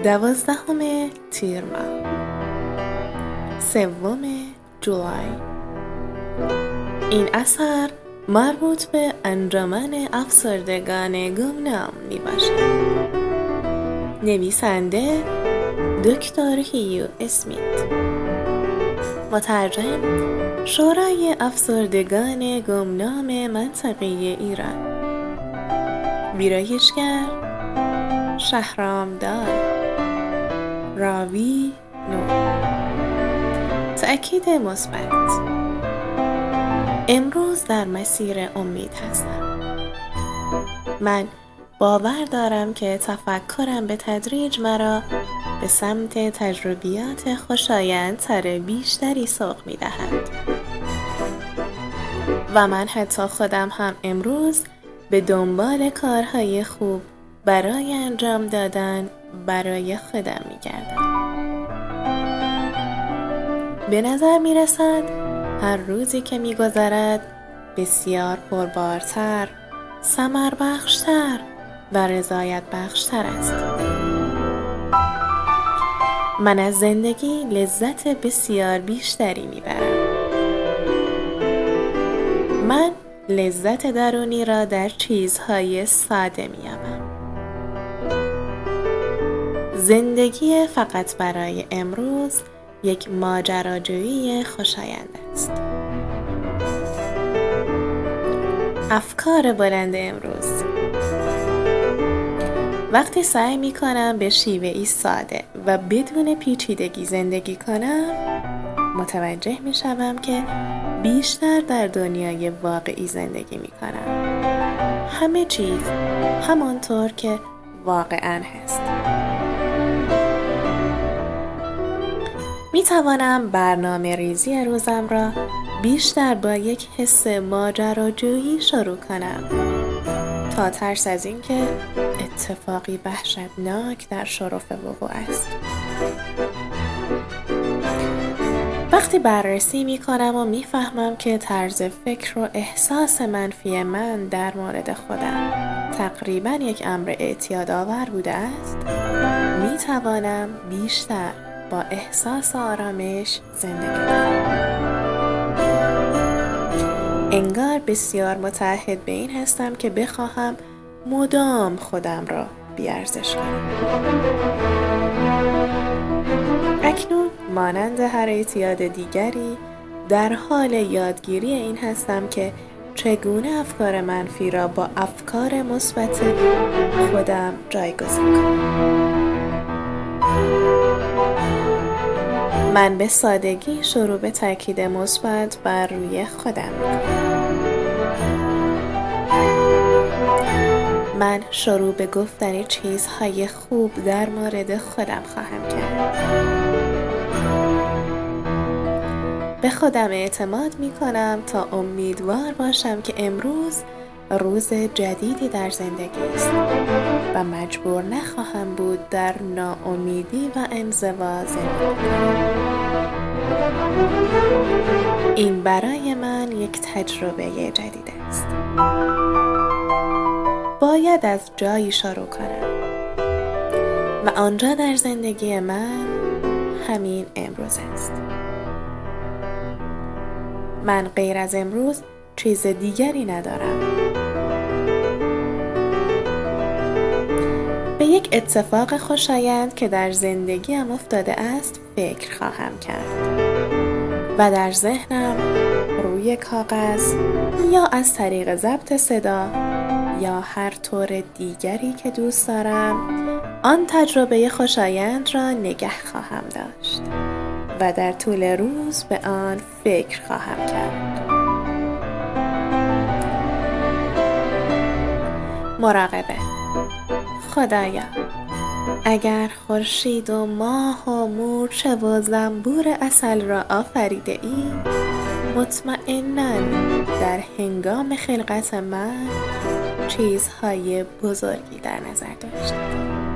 12 تیر ماه 3 جولای. این اثر مربوط به انجمن افسردگان گمنام می باشد. نویسنده دکتر هیو اسمیت، مترجم شورای افسردگان گمنام منطقه ایران، ویرایشگر شهرام دار، راوی نور. تأکید مثبت: امروز در مسیر امید هستم. من باور دارم که تفکرم به تدریج مرا به سمت تجربیات خوشایندتر بیشتری سوق می دهد و من حتی خودم هم امروز به دنبال کارهای خوب برای انجام دادن برای خودم می گردم. به نظر می رسد هر روزی که می گذرد بسیار پربارتر، ثمر بخشتر و رضایت بخشتر است. من از زندگی لذت بسیار بیشتری می برم. من لذت درونی را در چیزهای ساده می یابم. زندگی فقط برای امروز یک ماجراجویی خوشایند است. افکار بلند امروز: وقتی سعی می کنم به شیوهی ساده و بدون پیچیدگی زندگی کنم، متوجه می شوم که بیشتر در دنیای واقعی زندگی می کنم. همه چیز همانطور که واقعاً هست. می توانم برنامه ریزی روزم را بیشتر با یک حس ماجراجویی شروع کنم تا ترس از اینکه اتفاقی وحشتناک در شرف وقوع است. وقتی بررسی می کنم و می فهمم که طرز فکر و احساس منفی من در مورد خودم تقریباً یک امر اعتیادآور بوده است، می توانم بیشتر با احساس آرامش زندگی کنم. انگار بسیار متعهد به این هستم که بخواهم مدام خودم را بی‌ارزش کنم. اکنون مانند هر اعتیاد دیگری در حال یادگیری این هستم که چگونه افکار منفی را با افکار مثبت خودم جایگزین کنم. من به سادگی شروع به تاکید مثبت بر روی خودم می‌کنم. من شروع به گفتن چیزهای خوب در مورد خودم خواهم کرد. به خودم اعتماد می‌کنم تا امیدوار باشم که امروز روز جدیدی در زندگی است و مجبور نخواهم بود در ناامیدی و انزوا زندگی کنم. این برای من یک تجربه جدید است. باید از جایی شروع کنم و آنجا در زندگی من همین امروز است. من غیر از امروز چیز دیگری ندارم. به یک اتفاق خوشایند که در زندگیم افتاده است فکر خواهم کرد و در ذهنم روی کاغذ یا از طریق ضبط صدا یا هر طور دیگری که دوست دارم آن تجربه خوشایند را نگه خواهم داشت و در طول روز به آن فکر خواهم کرد. مراقبه: خدایا، اگر خورشید و ماه و مورچه و زنبور عسل را آفریده ای، مطمئناً در هنگام خلقت من چیزهای بزرگی در نظر داشتی.